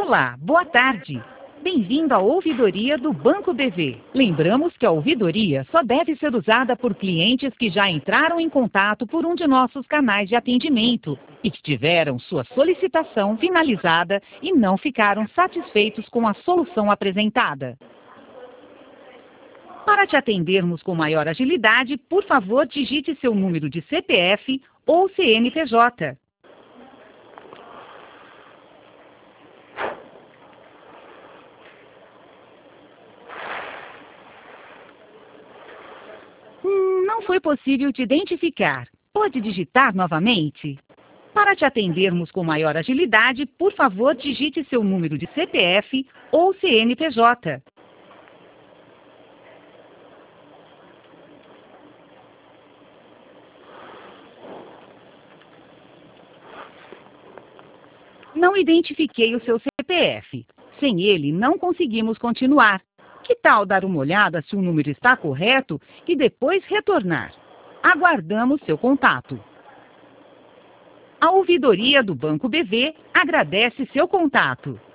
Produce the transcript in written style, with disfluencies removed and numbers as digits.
Olá, boa tarde. Bem-vindo à ouvidoria do Banco BV. Lembramos que a ouvidoria só deve ser usada por clientes que já entraram em contato por um de nossos canais de atendimento e que tiveram sua solicitação finalizada e não ficaram satisfeitos com a solução apresentada. Para te atendermos com maior agilidade, por favor, digite seu número de CPF ou CNPJ. Não foi possível te identificar. Pode digitar novamente? Para te atendermos com maior agilidade, por favor, digite seu número de CPF ou CNPJ. Não identifiquei o seu CPF. Sem ele, não conseguimos continuar. Que tal dar uma olhada se o número está correto e depois retornar? Aguardamos seu contato. A ouvidoria do Banco BV agradece seu contato.